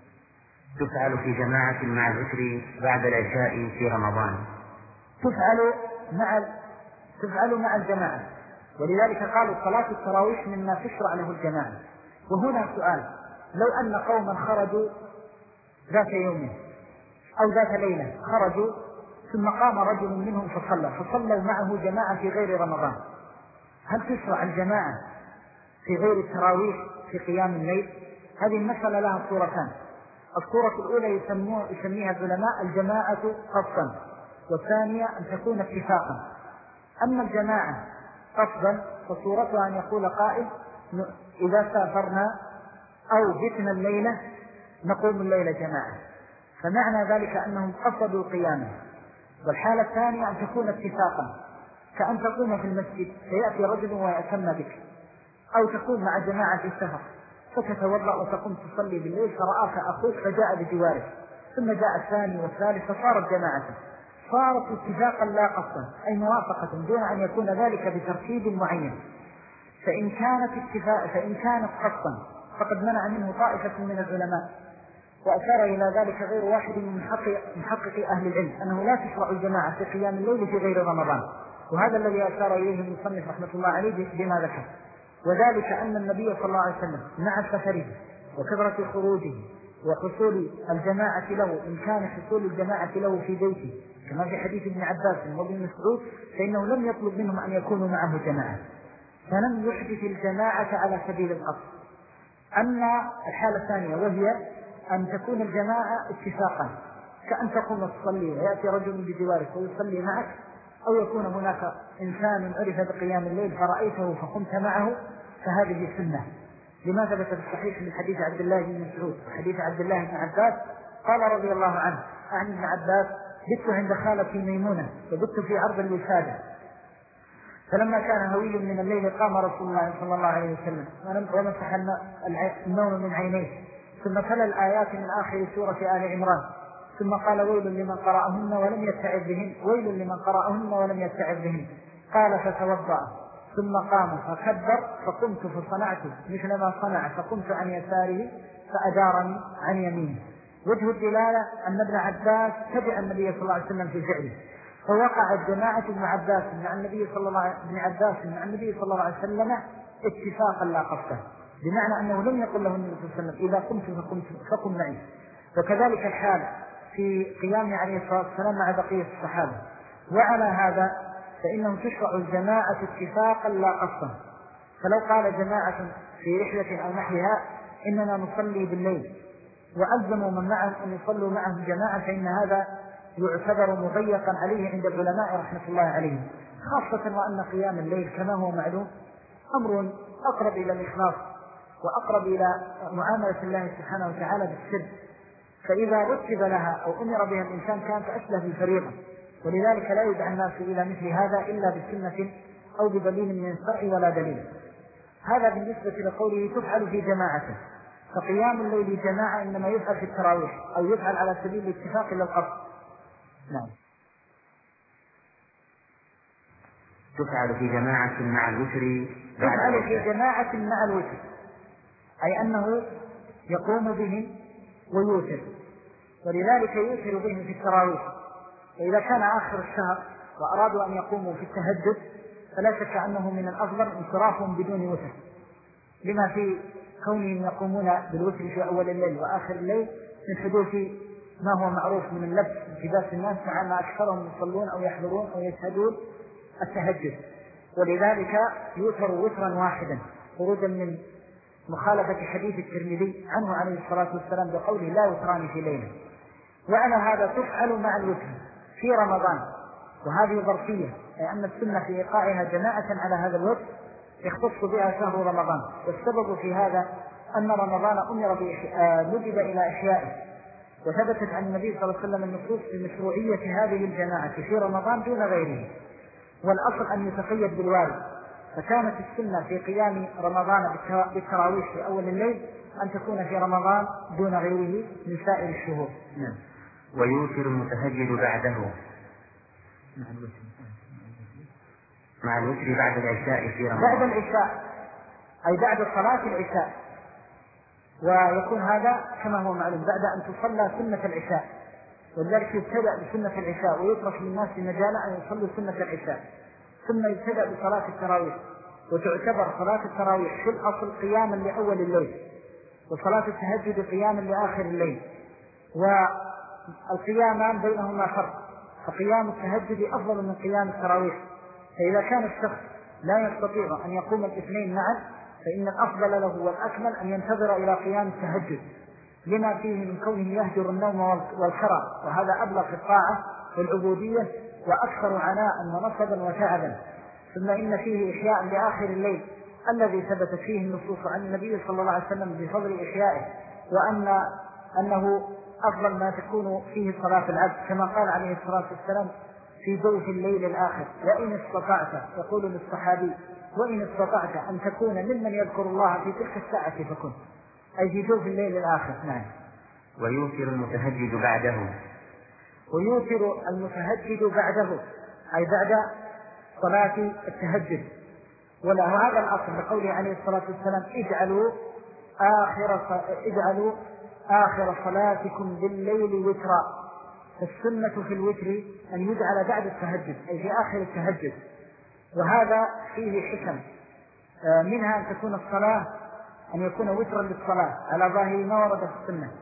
Speaker 2: تفعل في جماعة مع العشر بعد العشاء في رمضان.
Speaker 1: تفعل مع تفعل مع الجماعة، ولذلك قالوا صلاة التراويح مما تشرع له الجماعة. وهنا سؤال: لو أن قوما خرجوا ذات يوم أو ذات ليلة خرجوا ثم قام رجل منهم فصلى فصلوا معه جماعة في غير رمضان، هل تشرع الجماعة في غير التراويح في قيام الليل؟ هذه المسألة لها صورتان. الصورة الأولى يسميها العلماء الجماعة قصدا، والثانية أن تكون اتفاقا. أما الجماعة قصدا فصورتها أن يقول قائل: إذا سافرنا أو جئنا الليلة نقوم الليلة جماعة، فمعنى ذلك أنهم قصدوا قيامه. والحالة الثانية أن تكون اتفاقا، كأن تقوم في المسجد فيأتي رجل ويأتم بك، أو تكون مع جماعة في السفر فتتوضأ وتقوم تصلي بالليل فرآك أخوك فجاء بجواره، ثم جاء الثاني والثالث فصارت جماعة، صارت اتفاقا لا قصدا، أي موافقة دون أن يكون ذلك بترتيب معين. فإن كانت اتفاق فإن كانت قصدا فقد منع منه طائفة من العلماء، وأشار إلى ذلك غير واحد من محقق أهل العلم أنه لا تشرع الجماعة في قيام الليل في غير رمضان، وهذا الذي أشار إليه المصنف رحمة الله عليه بما ذكر. وذلك أن النبي صلى الله عليه وسلم مع سفره وكثرة خروجه وحصول الجماعة له، إن كان حصول الجماعة له في بيته كما في حديث ابن عباس وابن مسعود، فإنه لم يطلب منهم أن يكونوا معه جماعة، فلم يحدث الجماعة على سبيل القصد. أما الحالة الثانية وهي أن تكون الجماعة اتفاقا، كأن تقوم تصلي ويأتي رجل بجوارك ويصلي معك، أو يكون هناك إنسان عرف بقيام الليل فرأيته فقمت معه، فهذه سنة. لما ثبت في الصحيح من حديث عبد الله بن مسعود وحديث عبد الله بن عباس قال رضي الله عنه عن ابن عباس: بت عند خالتي ميمونة وبت في عرض الوسادة، فلما كان هوي من الليل قام رسول الله صلى الله عليه وسلم ومسح النوم من عينيه، ثم تلا الآيات من آخر سورة آل عمران، ثم قال: ويل لمن قرأهن ولم يتعظ بهن ويل لمن قرأهن ولم يتعظ بهن. قال: فتوضأ ثم قام فكبر، فقمت فصنعت مثل ما صنع، فقمت عن يساره فأدارني عن يمينه. وجه الدلالة أن ابن عباس تبع النبي صلى الله عليه وسلم في فعله، فوقع الجماعة ابن عباس مع النبي صلى الله ابن عباس مع النبي صلى الله عليه وسلم اتفاقا لا قصدا، بمعنى أنه لم يقل له النبي صلى الله عليه وسلم: إذا قمت فقمت فقم معي. وكذلك الحال في قيام عليه الصلاة والسلام مع بقية الصحابة. وعلى هذا فإنه تشرع الجماعة اتفاقا لا قصدا. فلو قال جماعة في رحلة أو نحوها: إننا نصلي بالليل، وألزموا من معهم أن يصلوا معهم جماعة، فإن هذا يعتبر مضيقا عليه عند العلماء رحمة الله عليهم، خاصة وأن قيام الليل كما هو معلوم أمر أقرب إلى الإخلاص وأقرب إلى معاملة الله سبحانه وتعالى بالسر، فإذا رتب لها أو أمر بها الإنسان كانت أشبه بالفريضة. ولذلك لا يدعى الناس إلى مثل هذا إلا بسنة أو بدليل من الشرع ولا دليل. هذا بالنسبة لقوله تفعل في جماعته. فقيام الليل جماعة إنما يفعل في التراويح أو يفعل على سبيل الاتفاق للقصد. نعم.
Speaker 2: تفعل في جماعة مع الوتر
Speaker 1: تفعل في جماعة مع الوتر، أي أنه يقوم بهم ويوتر، ولذلك يوتر بهم في التراويح. وإذا كان آخر الشهر وأرادوا أن يقوموا في التهجد فلا شك أنه من الأفضل انصرافهم بدون وتر، لما في كونهم يقومون بالوتر في أول الليل وآخر الليل من حدوث ما هو معروف من اللبس التباس الناس مع أن أكثرهم يصلون أو يحضرون أو يشهدون التهجد، ولذلك يوتر وترا واحدا خروجا من مخالفة حديث الترمذي عنه عليه الصلاة والسلام بقوله لا يوتران في ليلة. وعلى هذا تفعل مع الوتر في رمضان، وهذه ظرفية، أي أن السنة في إيقاعها جماعة على هذا الوتر يختص بها شهر رمضان. والسبب في هذا أن رمضان أمر ندب إلى إحيائه، وثبتت عن النبي صلى الله عليه وسلم النصوص بمشروعية هذه الجماعة في رمضان دون غيره، والأصل أن يتقيد بالوارد. فكانت السنة في قيام رمضان بالتراويح في أول الليل أن تكون في رمضان دون غيره من سائر الشهور.
Speaker 2: نعم. ويوتر المتهجد بعده مع الوتر بعد العشاء في رمضان.
Speaker 1: بعد العشاء أي بعد صلاة العشاء، ويكون هذا كما هو معلوم بعد أن تصلى سنة العشاء، ولذلك يبتدأ بسنة العشاء ويترك للناس مجالا أن يصلوا سنة العشاء، ثم يبتدأ بصلاة التراويح. وتعتبر صلاة التراويح في الأصل قياما لأول الليل، وصلاة التهجد قياما لآخر الليل، والقيامان بينهما فرق، فقيام التهجد أفضل من قيام التراويح. فإذا كان الشخص لا يستطيع أن يقوم الاثنين معا فإن الأفضل له والأكمل أن ينتظر إلى قيام التهجد، لما فيه من كونه يهجر النوم والكرى، وهذا أبلغ في الطاعة والعبودية وأكثر عناء ونصبا وتعبا. ثم إن فيه إحياء لآخر الليل الذي ثبت فيه النصوص عن النبي صلى الله عليه وسلم بفضل إحيائه، وأن أنه أفضل ما تكون فيه صلاة العبد، كما قال عليه الصلاة والسلام في جوف الليل الآخر وإن استطعت، يقول للصحابي وإن استطعت أن تكون ممن يذكر الله في تلك الساعة فكن، أي في جوف الليل الآخر. نعم.
Speaker 2: ويوتر المتهجد بعده
Speaker 1: ويوتر المتهجد بعده أي بعد صلاة التهجد، ولا هذا الأصل بقوله عليه الصلاة والسلام اجعلوا آخر, اجعلوا آخر صلاتكم بالليل وترا. فالسنة في الوتر أن يجعل بعد التهجد أي في آخر التهجد، وهذا فيه حكم، منها أن تكون الصلاة أن يكون وترا للصلاة على ظاهر ما ورد في السنة،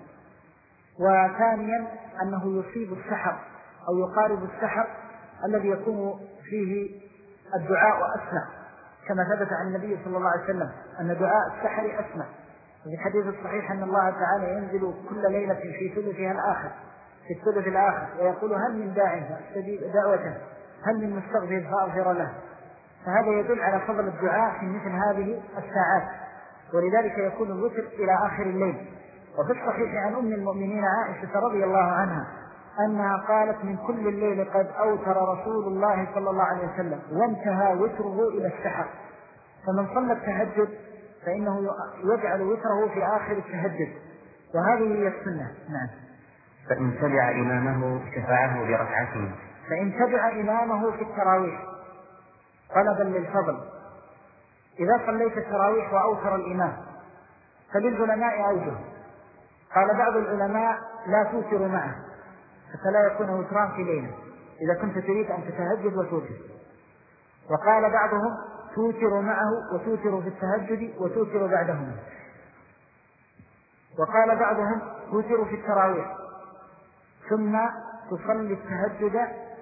Speaker 1: وثانيا أنه يصيب السحر أو يقارب السحر الذي يكون فيه الدعاء أسمع، كما ثبت عن النبي صلى الله عليه وسلم أن دعاء السحر أسمع، في الحديث الصحيح أن الله تعالى ينزل كل ليلة في ثلثها الآخر في الثلث الآخر ويقول هل من داع فاستجيب دعوته، هل من مستغفر فأغفر له. فهذا يدل على فضل الدعاء في مثل هذه الساعات، ولذلك يكون الوتر إلى آخر الليل. وفي الصحيح عن أم المؤمنين عائشة رضي الله عنها أنها قالت من كل الليل قد أوتر رسول الله صلى الله عليه وسلم وانتهى وتره إلى السحر. فمن صلى التهجد فإنه يجعل وتره في آخر التهجد، وهذه هي السنة. نعم.
Speaker 2: فإن تبع إمامه شفعه بركعتين.
Speaker 1: فإن تبع إمامه في التراويح طلبا للفضل، إذا صليت التراويح وأوتر الإمام فللعلماء أوجه. قال بعض العلماء لا توتر معه حتى لا يكون وتران في ليلة إذا كنت تريد أن تتهجد وتوتر، وقال بعضهم توتر معه وتوتر في التهجد وتوتر بعدهما، وقال بعضهم توتر في التراويح ثم تصلي التهجد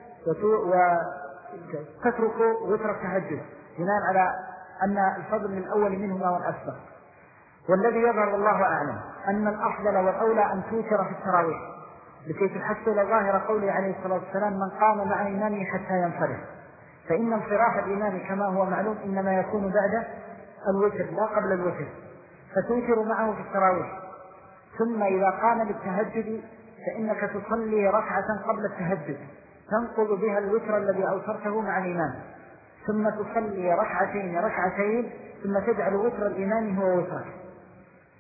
Speaker 1: وتترك وتر التهجد بناء على أن الفضل الأول منهما والأسبق. والذي يظهر الله أعلم أن الأفضل والأولى أن توتر في التراويح لكي تحصل ظاهر قوله عليه الصلاة والسلام من قام مع إمامه حتى ينصرف، فإن انصراف الإمام كما هو معلوم إنما يكون بعد الوتر لا قبل الوتر، فتوتر معه في التراويح. ثم إذا قام للتهجد فإنك تصلي ركعة قبل التهجد تنقض بها الوتر الذي أوترته مع الإمام، ثم تصلي ركعتين ركعتين ثم تجعل وتر الإمام هو وترك.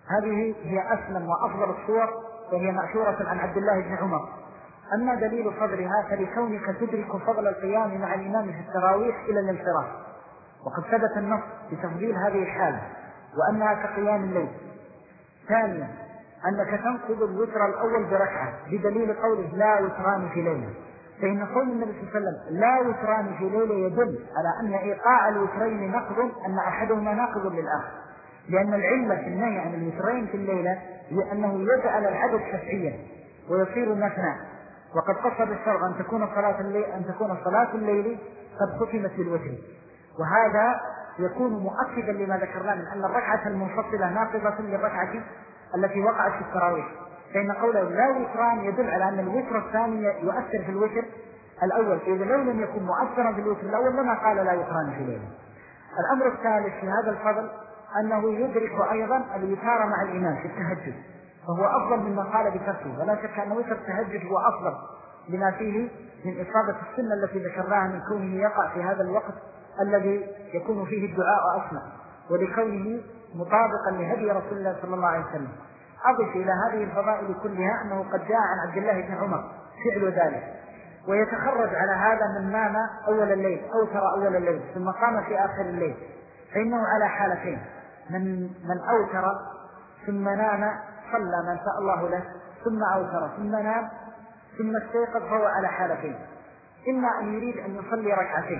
Speaker 1: هذه هي أسلم وأفضل الصور، وهي مأثورة عن عبد الله بن عمر. أما دليل فضلها فلكونك تدرك فضل القيام مع الإمام في التراويح إلى الانصراف، وقد ثبت النص بتفضيل هذه الحالة وأنها كقيام الليل. ثانيا أنك تنقض الوتر الأول بركعة بدليل قوله لا وتران في ليلة، فإن قول النبي صلى الله عليه وسلم لا وتران في ليلة يدل على أن إيقاع الوترين نقض، أن أحدهما ناقض للآخر، لأن العلة في النهي عن الوترين في الليلة هي أنه يجعل العدد شفعيا ويصير مثنى، وقد قصد الشرع أن تكون صلاة الليل أن تكون صلاة الليل قد ختمت بالوتر، وهذا يكون مؤكدا لما ذكرناه من أن الركعة المنفصلة ناقضة للركعة التي وقعت في التراويح، فإن قوله لا وتران يدل على أن الوتر الثاني يؤثر في الوتر الأول، إذا لو لم يكن مؤثرا في الوتر الأول لما قال لا وتران في ليلة. الأمر الثالث في هذا الفضل أنه يدرك أيضا الوتار مع الإمام في التهجد، فهو أفضل مما قال بتركه، ولا شك أن وتر التهجد هو أفضل لما فيه من إصابة السنة التي ذكرناها من كونه يقع في هذا الوقت الذي يكون فيه الدعاء أصلا، ولكونه مطابقا لهدي رسول الله صلى الله عليه وسلم. أضف إلى هذه الفضائل كلها أنه قد جاء عن عبد الله بن عمر فعل ذلك، ويتخرج على هذا من نام أول الليل أو ترى أول الليل ثم قام في آخر الليل، فإنه على حالتين: من من أوتر ثم نام صلى ما شاء الله له، ثم أوتر ثم نام ثم استيقظ، فهو على حالتين: إما أن يريد أن يصلي ركعتين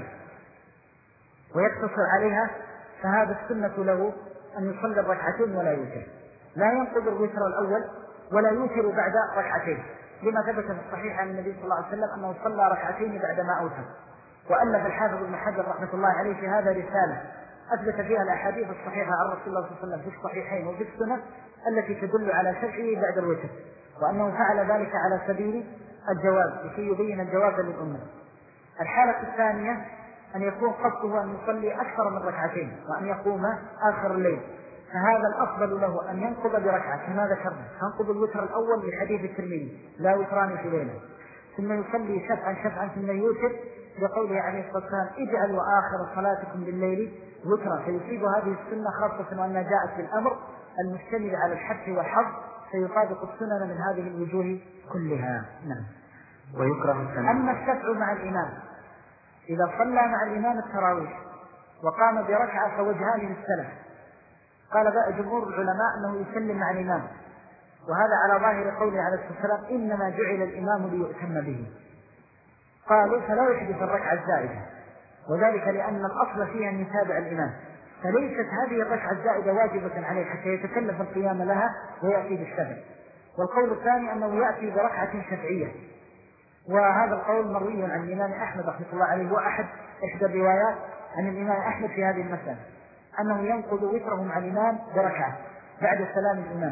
Speaker 1: ويقتصر عليها، فهذا السنة له أن يصلي الركعتين ولا يوتر، لا ينقض الوتر الأول ولا يوتر بعد ركعتين، لما ثبت في الصحيح عن النبي صلى الله عليه وسلم أنه صلى ركعتين بعدما أوتر. وألف الحافظ ابن حجر رحمة الله عليه في هذا رسالة أثبت فيها الأحاديث الصحيحة عن رسول الله صلى الله عليه وسلم في الصحيحين وفي السنة التي تدل على شرعه بعد الوتر، وأنه فعل ذلك على سبيل الجواز لكي يبين الجواز للأمة. الحالة الثانية أن يكون قصده أن يصلي أكثر من ركعتين وأن يقوم آخر الليل، فهذا الأفضل له أن ينقض بركعة كما ذكرنا، تنقض الوتر الأول لحديث الترمذي لا وتران في ليلة، ثم يصلي شفعا شفعا ثم يوتر لقوله عليه الصلاة والسلام اجعلوا آخر صلاتكم بالليل وترا، فيصيب هذه السنة خاصة وأنها جاءت بالأمر المشتمل على الحث والحظ، فيطابق السنن من هذه الوجوه كلها. نعم.
Speaker 2: ويكره السنة.
Speaker 1: أما الشفع مع الإمام إذا صلى مع الإمام التراويح وقام بركعة فوجهان للسلف، قال بقى جمهور العلماء أنه يسلم مع الإمام، وهذا على ظاهر قوله عليه الصلاة والسلام إنما جعل الإمام ليؤتم به، قالوا فلا يحدث الركعة الزائدة، وذلك لأن الأصل فيها أن يتابع الإمام، فليست هذه الركعة الزائدة واجبة عليه حتى يتكلف القيام لها ويأتي بالشفع. والقول الثاني أنه يأتي بركعة شفعية، وهذا القول مروي عن الإمام أحمد رحمه الله عليه، وأحد إحدى الروايات عن الإمام أحمد في هذه المسألة أنه ينقض وتره مع الإمام بركعة بعد سلام الإمام.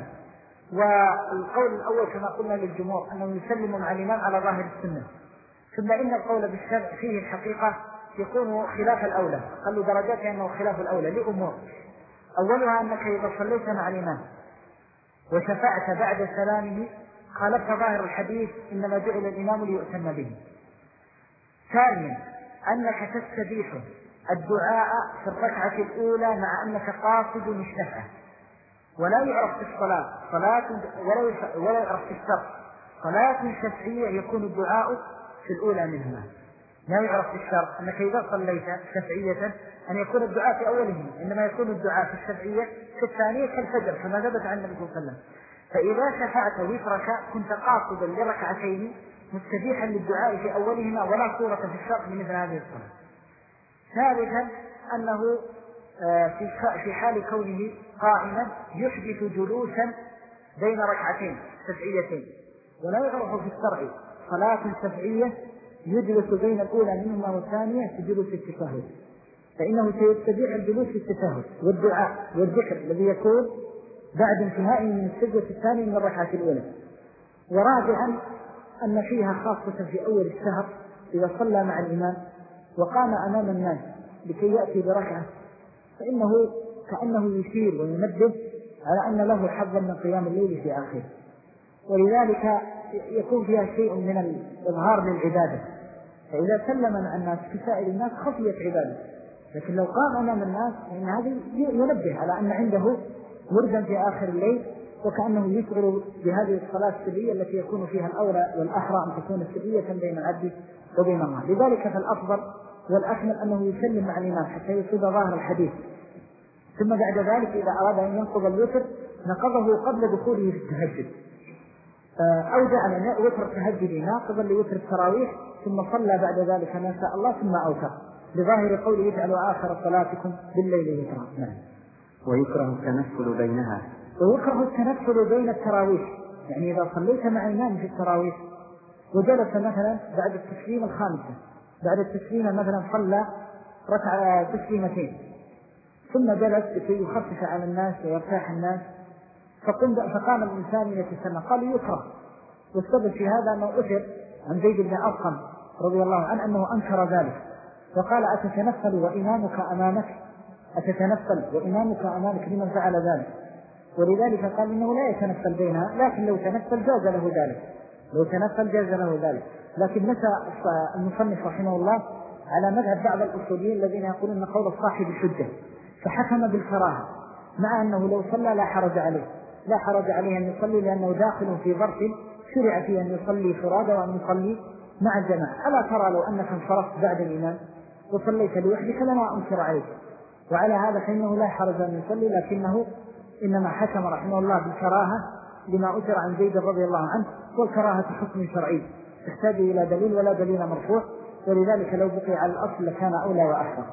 Speaker 1: والقول الأول كما قلنا للجمهور أنه يسلم مع الإمام على ظاهر السنة، ثم إن القول بالشرع فيه الحقيقة يكون خلاف الأولى، قالوا درجات أنه خلاف الأولى لأمور: أولها أنك إذا صليت مع الإمام وشفعت بعد سلامه خالفت ظاهر الحديث إنما جعل الإمام ليؤتم به. ثانيا أنك تستبيح الدعاء في الركعة الأولى مع أنك قاصد الشفعة، ولا يعرف في الصلاة صلاة ولا يعرف في الشرع صلاة شفعية يكون الدعاء في الأولى منهما، لا يعرف في الشرع أنك إذا صليت شفعية أن يكون الدعاء في أولهما، إنما يكون الدعاء في الشفعية في الثانية كالفجر كما ثبت عن النبي صلى الله عليه وسلم. فإذا شفعت وترك كنت قاصدا لركعتين مستبيحا للدعاء في أولهما، ولا صورة في الشرع لمثل هذه الصلاة. ثالثا أنه في حال كونه قائما يحدث جلوسا بين ركعتين شفعيتين، ولا يعرف في الشرع صلاة شفعية يجلس بين الأولى منهما والثانية في جلوس التشهد، فإنه سيستبيح الجلوس في التشهد والدعاء والذكر الذي يكون بعد انتهاء من السجدة الثانية من الركعة الأولى. ورابعا أن فيها خاصة في أول الشهر إذا صلى مع الإمام وقام أمام الناس لكي يأتي بركعة، فإنه كأنه يشير وينبه على أن له حظا من قيام الليل في آخره، ولذلك يكون فيها شيء من الإظهار للعبادة، فإذا سلم مع الناس كسائر الناس خفيت عبادة، لكن لو قام أمام الناس فإن هذا ينبه على أن عنده وردا في آخر الليل، وكأنه يشعر بهذه الصلاة السرية التي يكون فيها الأولى والأحرى أن تكون سرية بين العبد وبين الله. لذلك فالأفضل والأكمل أنه يسلم مع الإمام حتى يصيب ظاهر الحديث، ثم بعد ذلك إذا أراد أن ينقض الوتر نقضه قبل دخوله في التهجد، أو جعل وتر التهجد ناقضا لوتر التراويح، ثم صلى بعد ذلك ما شاء الله ثم أوتر، لظاهر قوله يجعل آخر صلاتكم بالليل وترا. نعم.
Speaker 2: ويكره التنفل بينها.
Speaker 1: ويكره التنفل بين التراويح، يعني إذا صليت مع إمام في التراويح وجلس مثلا بعد التسليم الخامسة، بعد التسليم مثلا صلى ركع تسليمتين ثم جلس لكي يخفف على الناس ويرتاح الناس، فقم فقام الإنسان يتسنى، قال يكره. والسبب في هذا أنه أثر عن زيد بن أرقم رضي الله عنه أنه أنكر ذلك، وقال أتتنفل وإمامك أمامك، أتتنفل وإمامك أمامك لمن فعل ذلك؟ ولذلك قال إنه لا يتنفل بينها، لكن لو تنفل جاز له ذلك، لو تنفل جاز له ذلك. لكن متى المصنف رحمه الله على مذهب بعض الأصوليين الذين يقولون أن قول الصاحب حجة، فحكم بالكراهة، مع أنه لو صلى لا حرج عليه، لا حرج عليه أن يصلي لأنه داخل في ظرف شرع فيه أن يصلي فرادى وأن يصلي مع الجماعة. ألا ترى لو أنك انصرفت بعد الإمام وصليت لوحدك لما أنكر عليك؟ وعلى هذا فإنه لا حرج أن يصلي، لكنه إنما حكم رحمه الله بالكراهة لما أثر عن زيد رضي الله عنه، والكراهة حكم شرعي تحتاج إلى دليل ولا دليل مرفوع، ولذلك لو بقي على الأصل لكان أولى وأحرى.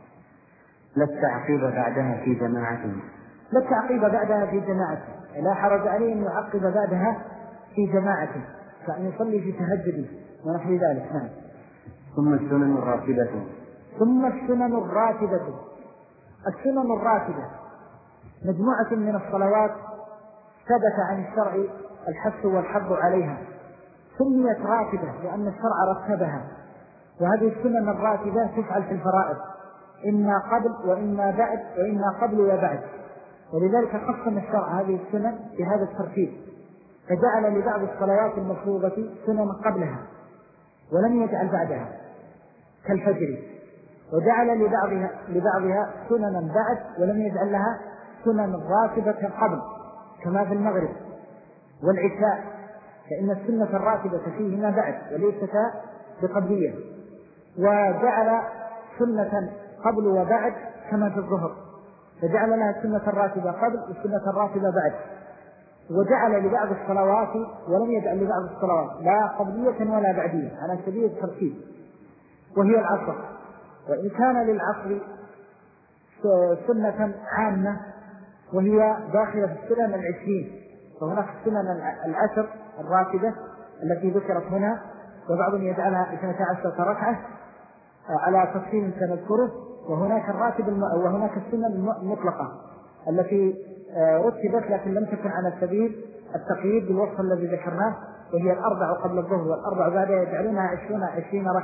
Speaker 2: لا التعقيب بعدها في جماعة.
Speaker 1: لا التعقيب بعدها في جماعة، لا حرج عليه أن يعقب بعدها في جماعة، فأن يصلي في تهجد ونحو ذلك. نعم.
Speaker 2: ثم السنن الراتبة.
Speaker 1: ثم السنن الراتبة. السنن الراتبة مجموعة من الصلوات ثبت عن الشرع الحث والحظ عليها، سميت راتبة لأن الشرع رتبها. وهذه السنن الراتبة تفعل في الفرائض، إما قبل وإما بعد وإما قبل وبعد، ولذلك قسم الشرع هذه السنن بهذا الترتيب، فجعل لبعض الصلوات المفروضة سنن قبلها ولم يجعل بعدها كالفجر، وجعل لبعضها, لبعضها سننا بعد ولم يجعل لها سنن راتبة قبل، كما في المغرب والعشاء، فإن السنة الراتبة فيهما بعد وليستا بقبلية، وجعل سنة قبل وبعد كما في الظهر، فجعل لها السنة الراتبة قبل والسنة الراتبة بعد، وجعل لبعض الصلوات ولم يجعل لبعض الصلوات لا قبلية ولا بعدية على سبيل الترتيب، وهي العصر. وإن كان للعصر سنة عامة وهي داخلة في السنن العشرين، فهناك السنن العشر الراتبة التي ذكرت هنا، وبعضهم يجعلها اثنتا عشرة ركعة على تفصيل سنذكره، وهناك الراتب الم... وهناك السنن المطلقة التي رتبت لكن لم تكن على سبيل التقييد بالوصف الذي ذكرناه، وهي الأربع قبل الظهر والأربع بعدها، يجعلونها عشرين عشرين ركعة.